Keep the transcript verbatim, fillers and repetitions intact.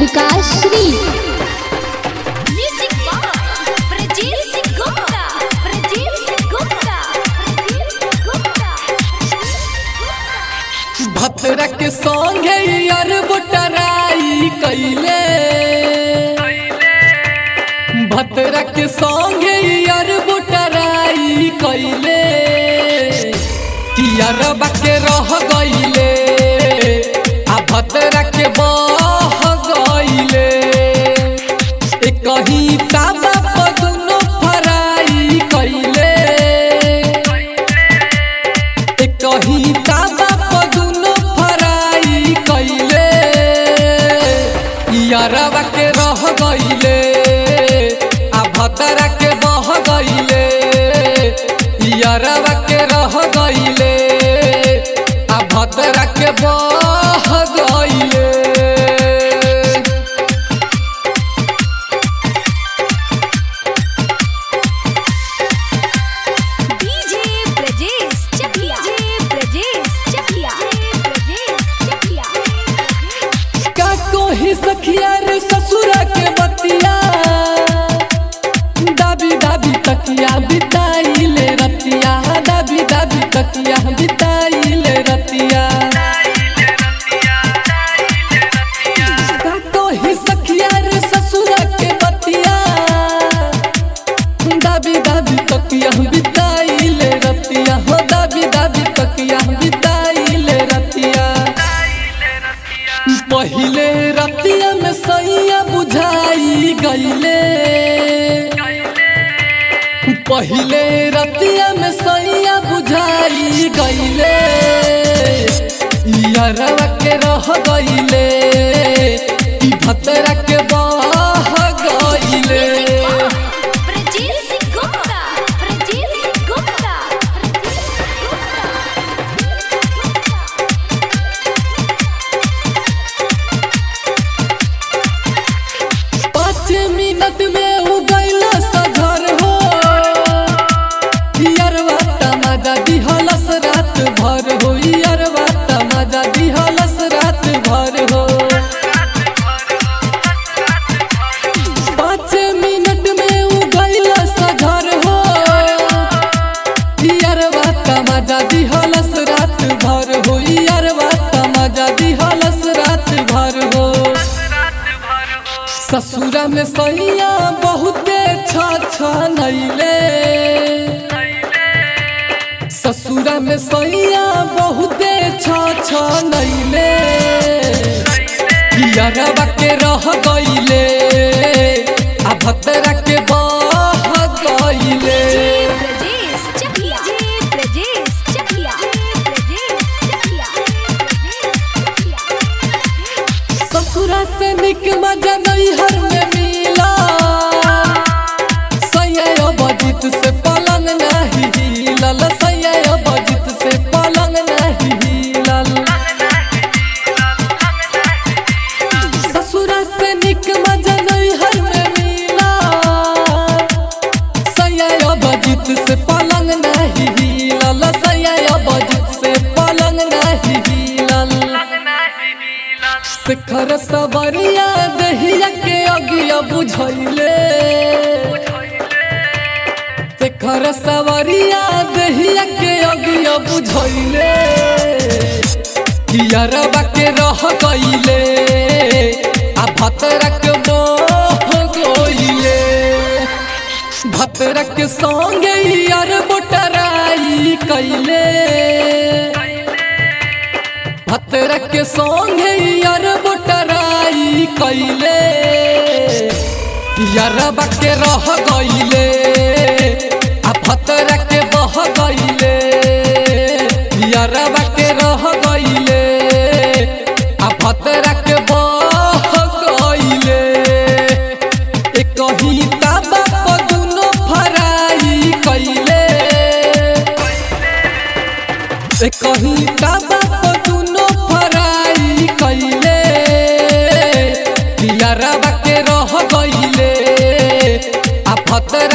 विकास श्री भतरा के संगे यार बुटराई कैले भतरा के संगे यार बुटराई कैले कियारबा के रह गईले आ भतरा के बह गईले एक ही ताबा पर दुनो फराई कैले एक ही ताबा पर दुनो फराई कैले यारबा के रह गईले आ भतरा के बह गईले यारबा के रह गईले आ भतरा के बह गईले। सखिया रे ससुरा के बतिया दाबी दाबी तकिया बिताई ले रतिया दाबी दाबी तकिया बिताई ले रतिया तो ही सखिया रे ससुरा के बतिया दाबी दाबी तकिया बिताई ले रतिया हो दाबी दाबी तकिया बिताई ले रतिया पहिले रतिया में सैया बुझाई गईले पहिले रतिया में सैया बुझाई गईले यारवा के रह गईले भतरा के बह गईले। मिनट में उगैला सधर हो यारवा तमाजा दिहलस रात भर हो यारवा तमाजा दिहलस रात भर हो पाँच मिनट में उगैला सधर हो यारवा तमाजा दिहलस रात भर हो यारवा तमाजा दिहलस रात भर हो। ससुरा में सैया बहुते छा नैले ससुरा में सैया बहुते छा नैले यारबा के रह गईले आ भतरा के बह गईले। ससुरा से निक मजा नैहर में मिला सैया बजित से पलंग नहीं हिलल सैया बजित से पलंग नहीं हिलल ससुरा से निक मजा नैहर में मिला सैया बजित से पलंग नहीं हिलल सैया बजित से पलंग नहीं हिलल। शिखर सवरिया दहिया के अगिया बुझैले शिखर सवरिया दहिया के अगिया बुझैले यारबा के रह गईले आ भतरा के बह गईले भतरा के संगे यार बुटराई कैले भतरा के संगे यार बुटराई कैले यारबा के रह गईले आ भतरा के बह गईले यारबा के रह गईले आ भतरा के बह गईले एक ही ताबा पर दुनो फराई कैले एक ही ताबा पर दुनो फराई कैले यारबा के रह गईले आ भतरा